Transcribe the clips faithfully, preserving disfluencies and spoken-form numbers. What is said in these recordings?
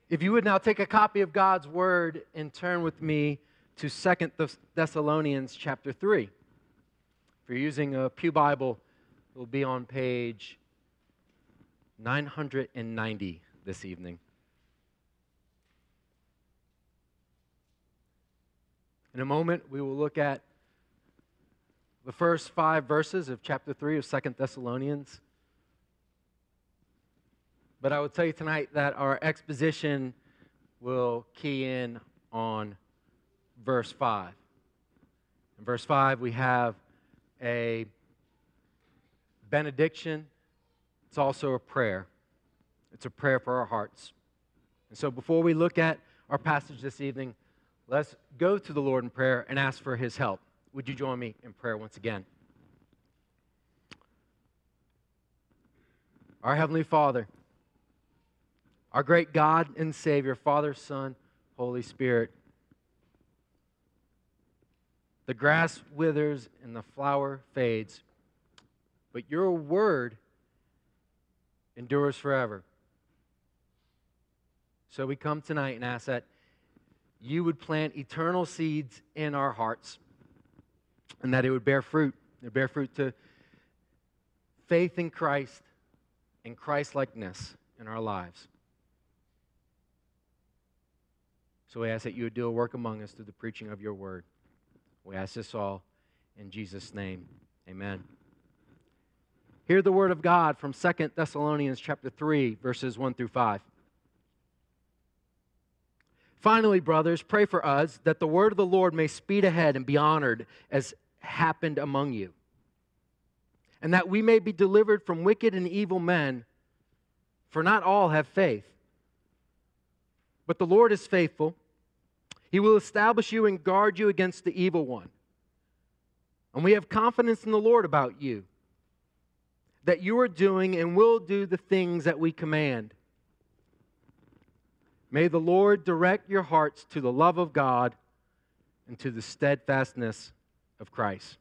If you would now take a copy of God's Word and turn with me to Second Thessalonians chapter three. If you're using a Pew Bible, it will be on page nine hundred ninety this evening. In a moment, we will look at the first five verses of chapter three of Second Thessalonians. But I will tell you tonight that our exposition will key in on verse five. In verse five, we have a benediction. It's also a prayer. It's a prayer for our hearts. And so before we look at our passage this evening, let's go to the Lord in prayer and ask for His help. Would you join me in prayer once again? Our Heavenly Father, our great God and Savior, Father, Son, Holy Spirit, the grass withers and the flower fades, but your word endures forever. So we come tonight and ask that you would plant eternal seeds in our hearts and that it would bear fruit. It would bear fruit to faith in Christ and Christ-likeness in our lives. So we ask that you would do a work among us through the preaching of your word. We ask this all in Jesus' name. Amen. Hear the word of God from Second Thessalonians chapter three, verses one through five. Finally, brothers, pray for us that the word of the Lord may speed ahead and be honored as happened among you, and that we may be delivered from wicked and evil men, for not all have faith. But the Lord is faithful. He will establish you and guard you against the evil one. And we have confidence in the Lord about you, that you are doing and will do the things that we command. May the Lord direct your hearts to the love of God and to the steadfastness of Christ.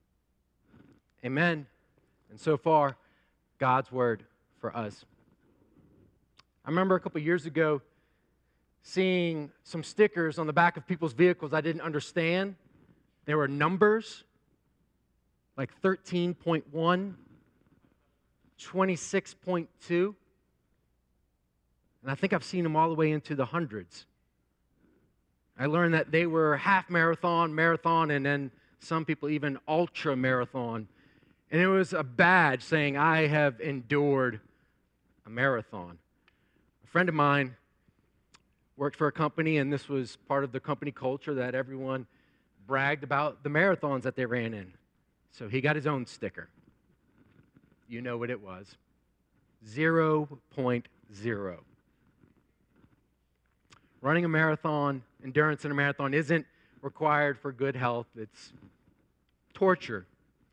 Amen. And so far, God's word for us. I remember a couple years ago seeing some stickers on the back of people's vehicles I didn't understand. There were numbers like thirteen point one, twenty-six point two, and I think I've seen them all the way into the hundreds. I learned that they were half marathon, marathon, and then some people even ultra marathon. And it was a badge saying, I have endured a marathon. A friend of mine worked for a company, and this was part of the company culture that everyone bragged about the marathons that they ran in. So he got his own sticker. You know what it was. zero point zero. Running a marathon, endurance in a marathon isn't required for good health. It's torture.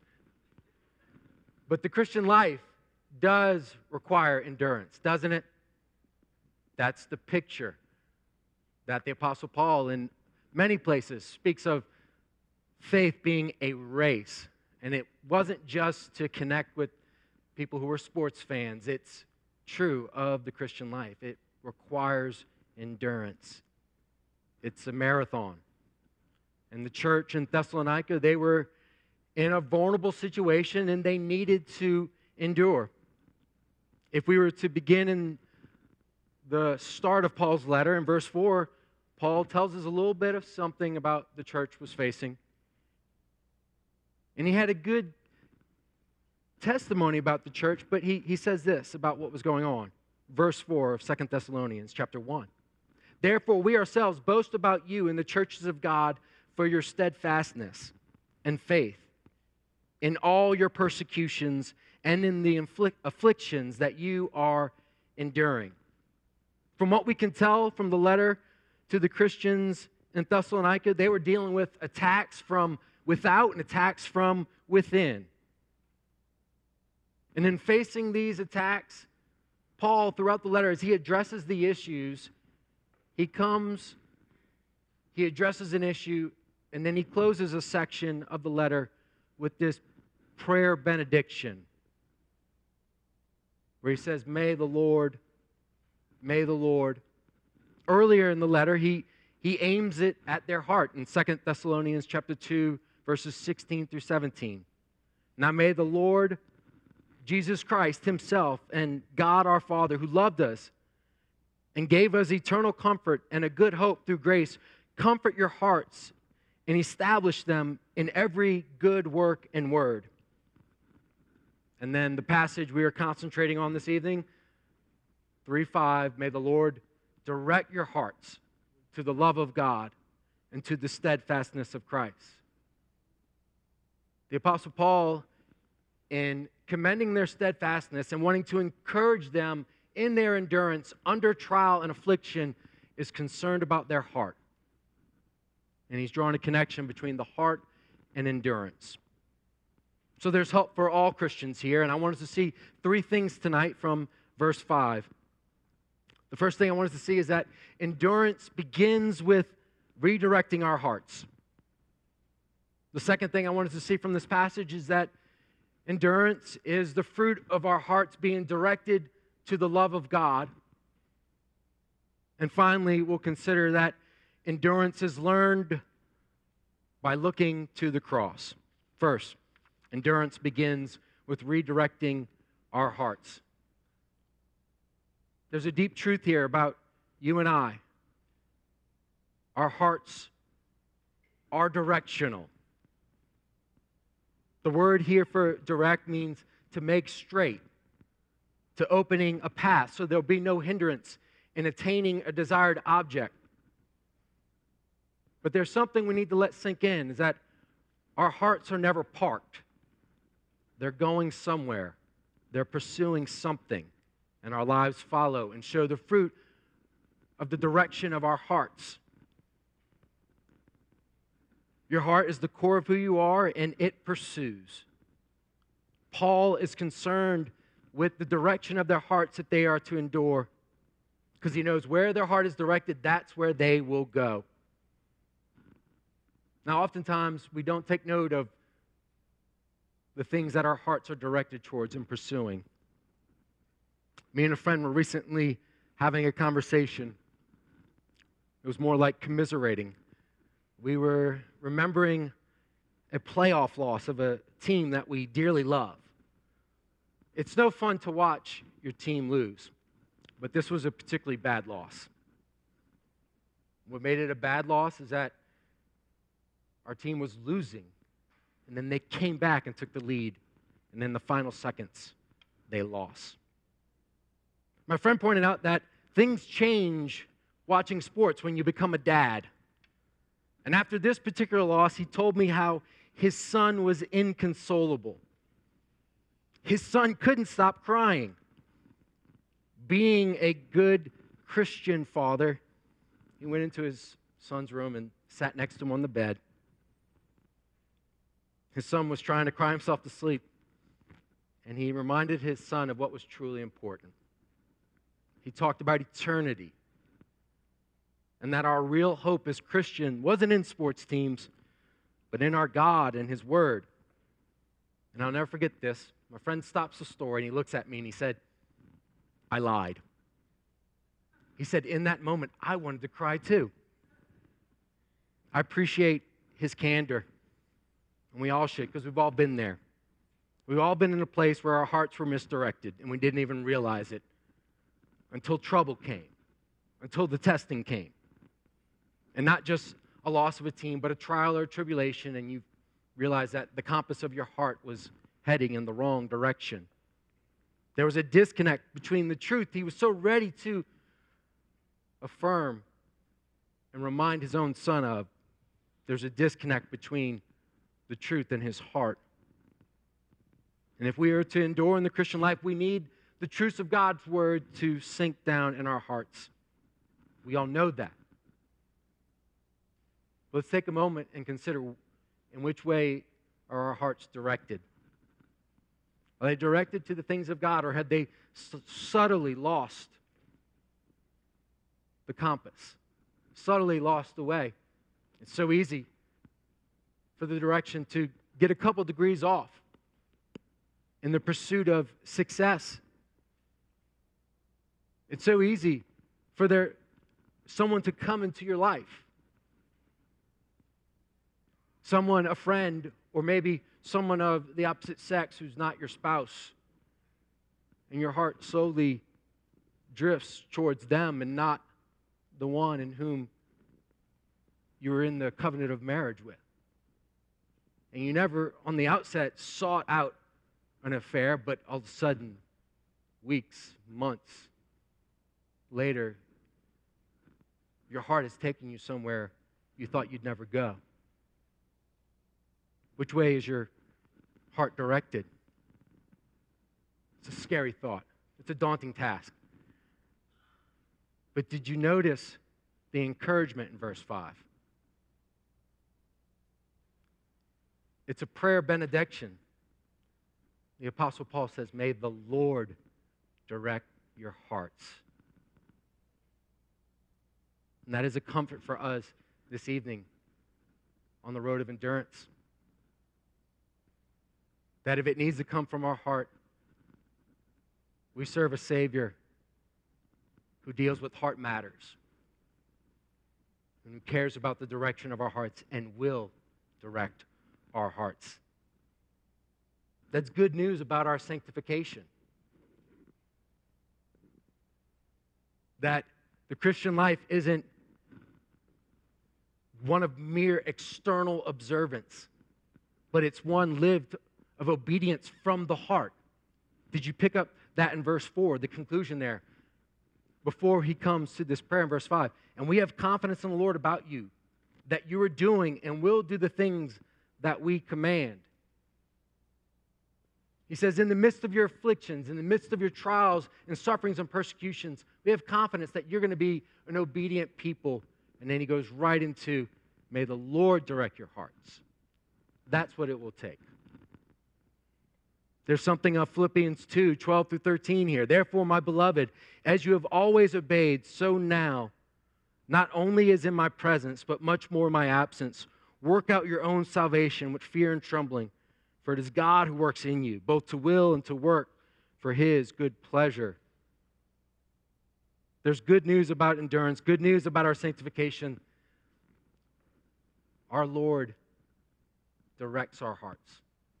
But the Christian life does require endurance, doesn't it? That's the picture that the Apostle Paul in many places speaks of faith being a race. And it wasn't just to connect with people who were sports fans. It's true of the Christian life. It requires endurance. It's a marathon. And the church in Thessalonica, they were in a vulnerable situation and they needed to endure. If we were to begin in the start of Paul's letter in verse four, Paul tells us a little bit of something about the church was facing. And he had a good testimony about the church, but he, he says this about what was going on. Verse four of Second Thessalonians chapter one. Therefore, we ourselves boast about you in the churches of God for your steadfastness and faith in all your persecutions and in the inflict, afflictions that you are enduring. From what we can tell from the letter to the Christians in Thessalonica, they were dealing with attacks from without and attacks from within. And in facing these attacks, Paul, throughout the letter, as he addresses the issues, he comes, he addresses an issue, and then he closes a section of the letter with this prayer benediction, where he says, May the Lord, may the Lord earlier in the letter, he, he aims it at their heart in Second Thessalonians chapter two, verses sixteen through seventeen. Now may the Lord Jesus Christ himself and God our Father, who loved us and gave us eternal comfort and a good hope through grace, comfort your hearts and establish them in every good work and word. And then the passage we are concentrating on this evening, three five, may the Lord direct your hearts to the love of God and to the steadfastness of Christ. The Apostle Paul, in commending their steadfastness and wanting to encourage them in their endurance under trial and affliction, is concerned about their heart. And he's drawing a connection between the heart and endurance. So there's hope for all Christians here, and I want us to see three things tonight from verse five. The first thing I want us to see is that endurance begins with redirecting our hearts. The second thing I want us to see from this passage is that endurance is the fruit of our hearts being directed to the love of God. And finally, we'll consider that endurance is learned by looking to the cross. First, endurance begins with redirecting our hearts. There's a deep truth here about you and I. Our hearts are directional. The word here for direct means to make straight, to opening a path so there'll be no hindrance in attaining a desired object. But there's something we need to let sink in, is that our hearts are never parked. They're going somewhere. They're pursuing something. And our lives follow and show the fruit of the direction of our hearts. Your heart is the core of who you are, and it pursues. Paul is concerned with the direction of their hearts that they are to endure, because he knows where their heart is directed, that's where they will go. Now, oftentimes, we don't take note of the things that our hearts are directed towards and pursuing. Me and a friend were recently having a conversation. It was more like commiserating. We were remembering a playoff loss of a team that we dearly love. It's no fun to watch your team lose, but this was a particularly bad loss. What made it a bad loss is that our team was losing, and then they came back and took the lead, and in the final seconds, they lost. My friend pointed out that things change watching sports when you become a dad. And after this particular loss, he told me how his son was inconsolable. His son couldn't stop crying. Being a good Christian father, he went into his son's room and sat next to him on the bed. His son was trying to cry himself to sleep, and he reminded his son of what was truly important. He talked about eternity, and that our real hope as Christian wasn't in sports teams, but in our God and His Word. And I'll never forget this. My friend stops the story, and he looks at me, and he said, I lied. He said, in that moment, I wanted to cry too. I appreciate his candor, and we all should, because we've all been there. We've all been in a place where our hearts were misdirected, and we didn't even realize it until trouble came, until the testing came. And not just a loss of a team, but a trial or a tribulation, and you realize that the compass of your heart was heading in the wrong direction. There was a disconnect between the truth he was so ready to affirm and remind his own son of. There's a disconnect between the truth and his heart. And if we are to endure in the Christian life, we need the truths of God's Word to sink down in our hearts. We all know that. Let's take a moment and consider in which way are our hearts directed. Are they directed to the things of God, or had they s- subtly lost the compass, subtly lost the way? It's so easy for the direction to get a couple degrees off in the pursuit of success. It's so easy for there someone to come into your life. Someone, a friend, or maybe someone of the opposite sex who's not your spouse. And your heart slowly drifts towards them and not the one in whom you were in the covenant of marriage with. And you never, on the outset, sought out an affair, but all of a sudden, weeks, months later, your heart is taking you somewhere you thought you'd never go. Which way is your heart directed? It's a scary thought. It's a daunting task. But did you notice the encouragement in verse five? It's a prayer benediction. The Apostle Paul says, "May the Lord direct your hearts." And that is a comfort for us this evening on the road of endurance. That if it needs to come from our heart, we serve a Savior who deals with heart matters and who cares about the direction of our hearts and will direct our hearts. That's good news about our sanctification. That the Christian life isn't one of mere external observance, but it's one lived of obedience from the heart. Did you pick up that in verse four, the conclusion there, before he comes to this prayer in verse five? And we have confidence in the Lord about you, that you are doing and will do the things that we command. He says, in the midst of your afflictions, in the midst of your trials and sufferings and persecutions, we have confidence that you're going to be an obedient people. And then he goes right into, may the Lord direct your hearts. That's what it will take. There's something of Philippians two, twelve through thirteen here. Therefore, my beloved, as you have always obeyed, so now, not only as in my presence, but much more in my absence, work out your own salvation with fear and trembling. For it is God who works in you, both to will and to work for His good pleasure. There's good news about endurance, good news about our sanctification. Our Lord directs our hearts.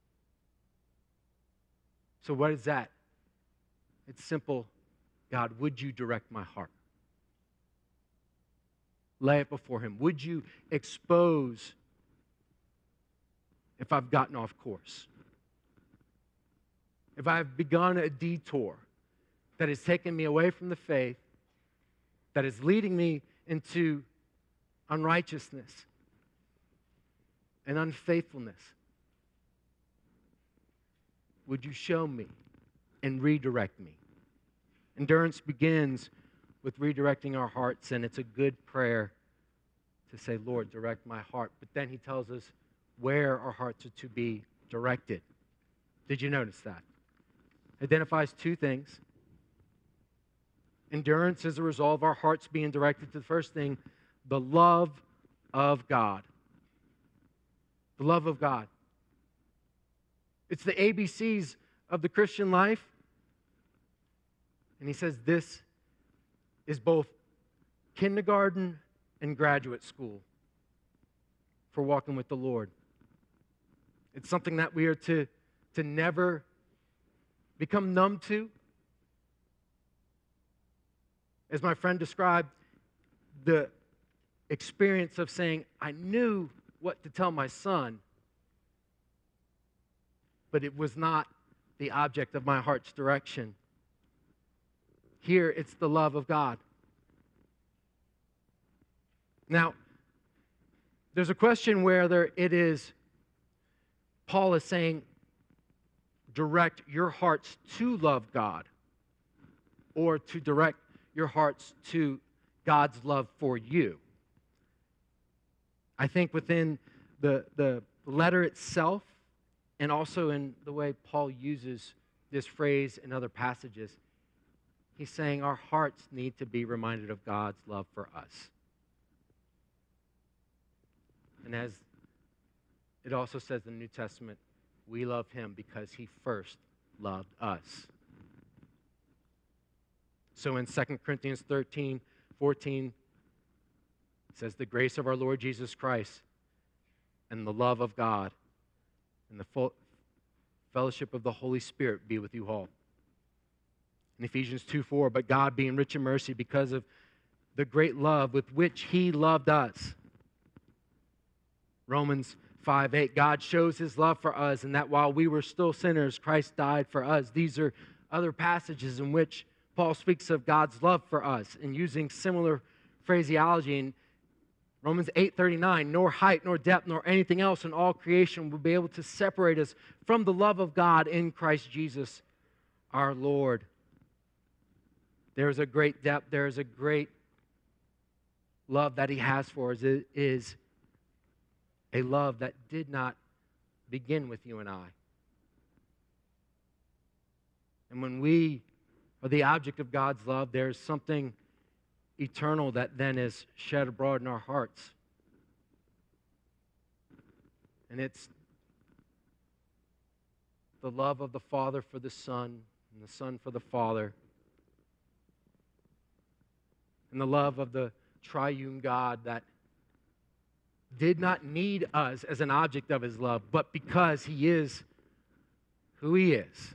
So what is that? It's simple. God, would you direct my heart? Lay it before Him. Would you expose if I've gotten off course? If I've begun a detour that has taken me away from the faith, that is leading me into unrighteousness and unfaithfulness, would you show me and redirect me? Endurance begins with redirecting our hearts, and it's a good prayer to say, Lord, direct my heart. But then he tells us where our hearts are to be directed. Did you notice that? Identifies two things. Endurance is a result of our hearts being directed to the first thing, the love of God. The love of God. It's the A B Cs of the Christian life. And he says this is both kindergarten and graduate school for walking with the Lord. It's something that we are to, to never become numb to. As my friend described, the experience of saying, I knew what to tell my son, but it was not the object of my heart's direction. Here, it's the love of God. Now, there's a question whether it is, Paul is saying, direct your hearts to love God, or to direct your hearts to God's love for you. I think within the, the letter itself, and also in the way Paul uses this phrase in other passages, he's saying our hearts need to be reminded of God's love for us. And as it also says in the New Testament, we love Him because He first loved us. So in Second Corinthians thirteen, fourteen says, the grace of our Lord Jesus Christ and the love of God and the full fellowship of the Holy Spirit be with you all. In Ephesians two four, but God being rich in mercy because of the great love with which he loved us. Romans five eight, God shows his love for us and that while we were still sinners, Christ died for us. These are other passages in which Paul speaks of God's love for us and using similar phraseology. In Romans eight thirty-nine, nor height, nor depth, nor anything else in all creation will be able to separate us from the love of God in Christ Jesus our Lord. There is a great depth, there is a great love that he has for us. It is a love that did not begin with you and I. And when we are the object of God's love, there's something eternal that then is shed abroad in our hearts. And it's the love of the Father for the Son, and the Son for the Father, and the love of the triune God that did not need us as an object of his love, but because he is who he is,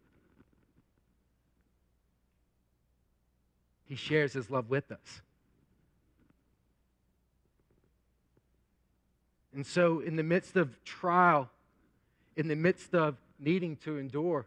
he shares his love with us. And so in the midst of trial, in the midst of needing to endure,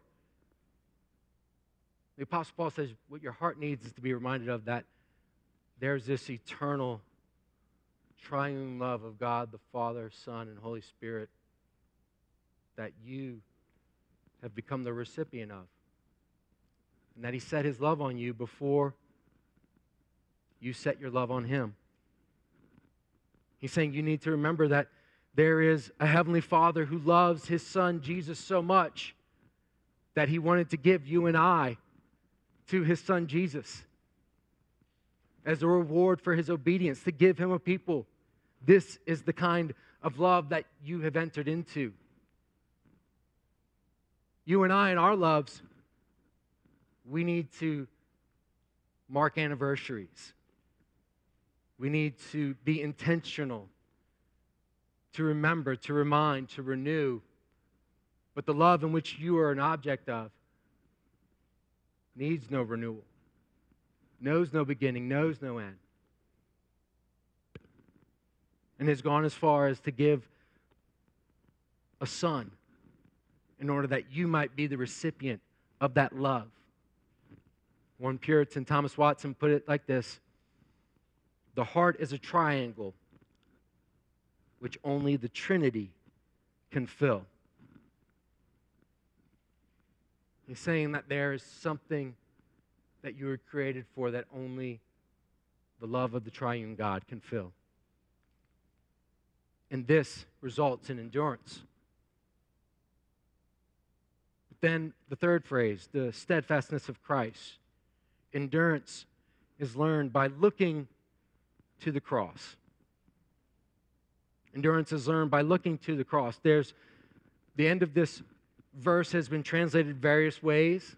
the Apostle Paul says what your heart needs is to be reminded of that there's this eternal triune love of God, the Father, Son, and Holy Spirit that you have become the recipient of. And that he set his love on you before you set your love on him. He's saying you need to remember that there is a heavenly Father who loves his Son, Jesus, so much that he wanted to give you and I to his Son, Jesus, as a reward for his obedience, to give him a people. This is the kind of love that you have entered into. You and I, in our loves, we need to mark anniversaries. We need to be intentional, to remember, to remind, to renew. But the love in which you are an object of needs no renewal, knows no beginning, knows no end, and has gone as far as to give a son in order that you might be the recipient of that love. One Puritan, Thomas Watson, put it like this: the heart is a triangle which only the Trinity can fill. He's saying that there is something that you were created for that only the love of the triune God can fill. And this results in endurance. But then the third phrase, the steadfastness of Christ. Endurance is learned by looking to the cross. Endurance is learned by looking to the cross. There's the end of this verse has been translated various ways.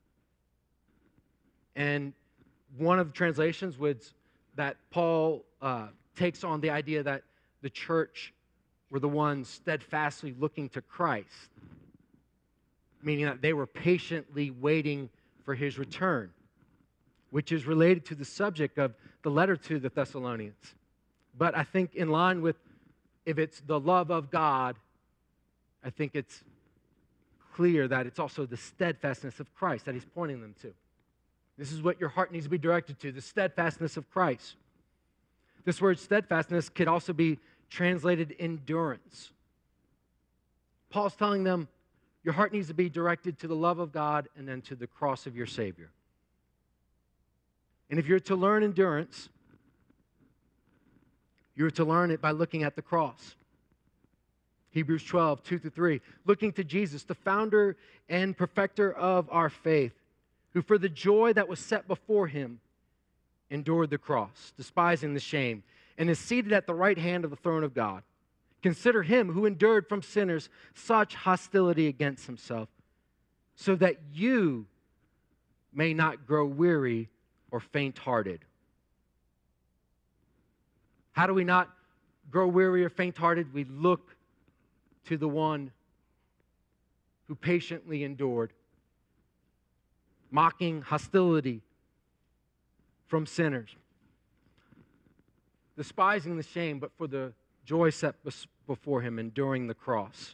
And one of the translations was that Paul uh, takes on the idea that the church were the ones steadfastly looking to Christ, meaning that they were patiently waiting for his return, which is related to the subject of the letter to the Thessalonians. But I think in line with, if it's the love of God, I think it's clear that it's also the steadfastness of Christ that he's pointing them to. This is what your heart needs to be directed to, the steadfastness of Christ. This word steadfastness could also be translated endurance. Paul's telling them your heart needs to be directed to the love of God and then to the cross of your Savior. And if you're to learn endurance, you're to learn it by looking at the cross. Hebrews twelve, two through three. Looking to Jesus, the founder and perfecter of our faith, who for the joy that was set before him endured the cross, despising the shame, and is seated at the right hand of the throne of God. Consider him who endured from sinners such hostility against himself, so that you may not grow weary or faint-hearted. How do we not grow weary or faint-hearted? We look to the one who patiently endured mocking, hostility from sinners, despising the shame, but for the joy set before him, enduring the cross.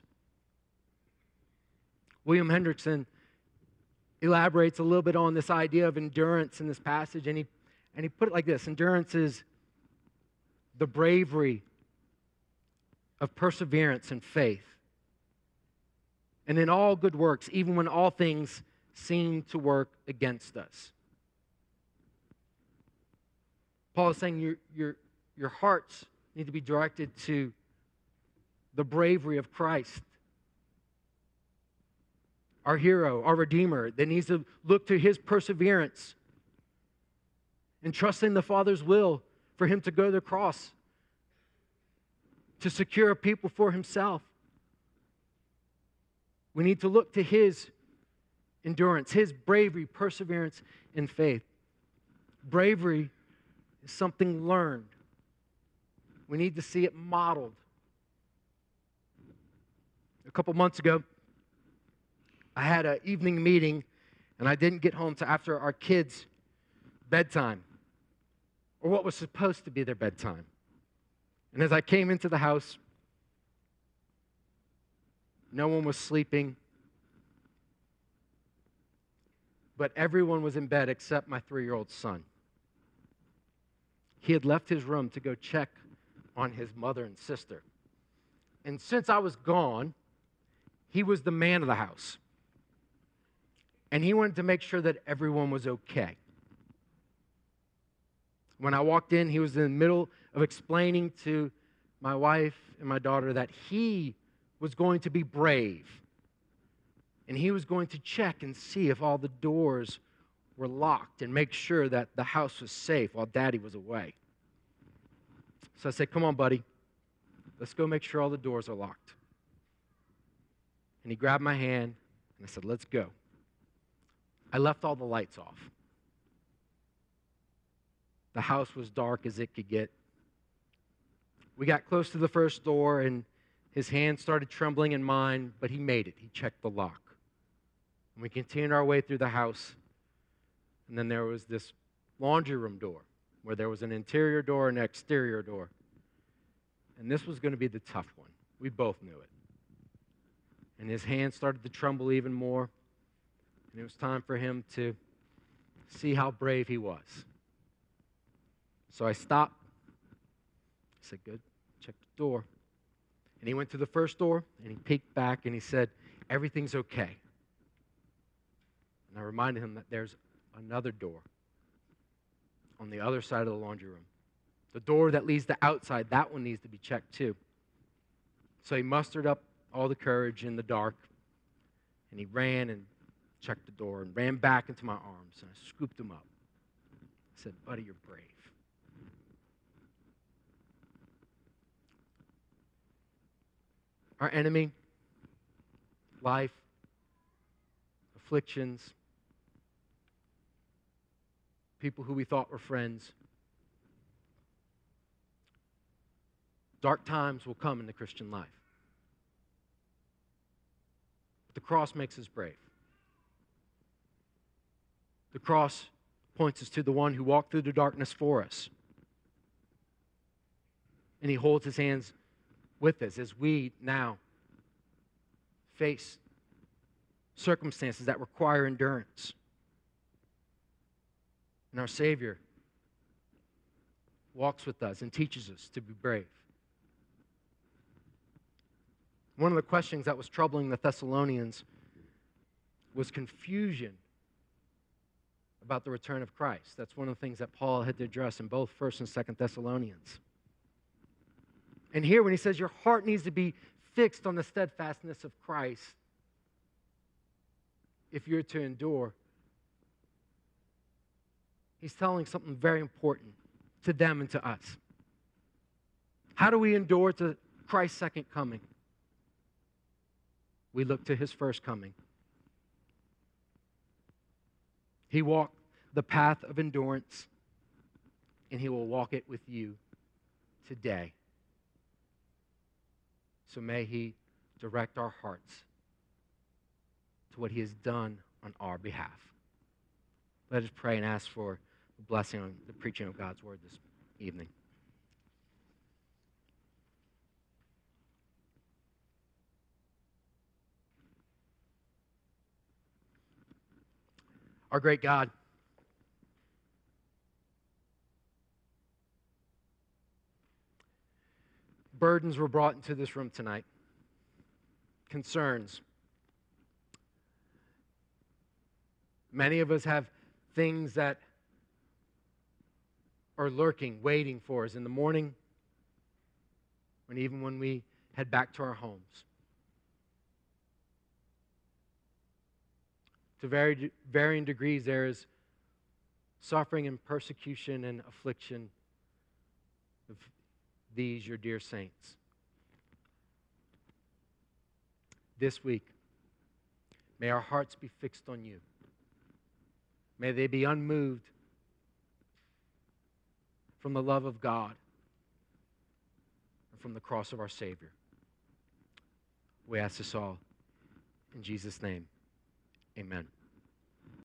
William Hendrickson elaborates a little bit on this idea of endurance in this passage, and he, and he put it like this: endurance is the bravery of perseverance and faith. And in all good works, even when all things seem to work against us. Paul is saying your, your, your hearts need to be directed to the bravery of Christ, our hero, our Redeemer, that needs to look to his perseverance and trust in the Father's will for him to go to the cross, to secure a people for himself. We need to look to his endurance, his bravery, perseverance, and faith. Bravery is something learned. We need to see it modeled. A couple months ago, I had an evening meeting, and I didn't get home till after our kids' bedtime, or what was supposed to be their bedtime. And as I came into the house, no one was sleeping, but everyone was in bed except my three-year-old son. He had left his room to go check on his mother and sister. And since I was gone, he was the man of the house. And he wanted to make sure that everyone was okay. When I walked in, he was in the middle of explaining to my wife and my daughter that he was going to be brave. And he was going to check and see if all the doors were locked and make sure that the house was safe while Daddy was away. So I said, come on, buddy. Let's go make sure all the doors are locked. And he grabbed my hand, and I said, let's go. I left all the lights off. The house was dark as it could get. We got close to the first door, and his hand started trembling in mine, but he made it. He checked the lock. And we continued our way through the house. And then there was this laundry room door, where there was an interior door and an exterior door. And this was going to be the tough one. We both knew it. And his hand started to tremble even more. And it was time for him to see how brave he was. So I stopped. I said, good, check the door. And he went to the first door, and he peeked back, and he said, everything's okay. And I reminded him that there's another door on the other side of the laundry room. The door that leads to outside, that one needs to be checked too. So he mustered up all the courage in the dark, and he ran and checked the door and ran back into my arms, and I scooped him up. I said, buddy, you're brave. Our enemy, life, afflictions, people who we thought were friends. Dark times will come in the Christian life. But the cross makes us brave. The cross points us to the one who walked through the darkness for us. And he holds his hands with us as we now face circumstances that require endurance. And our Savior walks with us and teaches us to be brave. One of the questions that was troubling the Thessalonians was confusion about the return of Christ. That's one of the things that Paul had to address in both First and Second Thessalonians. And here when he says your heart needs to be fixed on the steadfastness of Christ if you're to endure, he's telling something very important to them and to us. How do we endure to Christ's second coming? We look to his first coming. He walked the path of endurance, and he will walk it with you today. So may he direct our hearts to what he has done on our behalf. Let us pray and ask for a blessing on the preaching of God's word this evening. Our great God, burdens were brought into this room tonight, concerns. Many of us have things that are lurking, waiting for us in the morning, and even when we head back to our homes. To very, varying degrees, there is suffering and persecution and affliction of these, your dear saints. This week, may our hearts be fixed on you. May they be unmoved from the love of God and from the cross of our Savior. We ask this all in Jesus' name. Amen.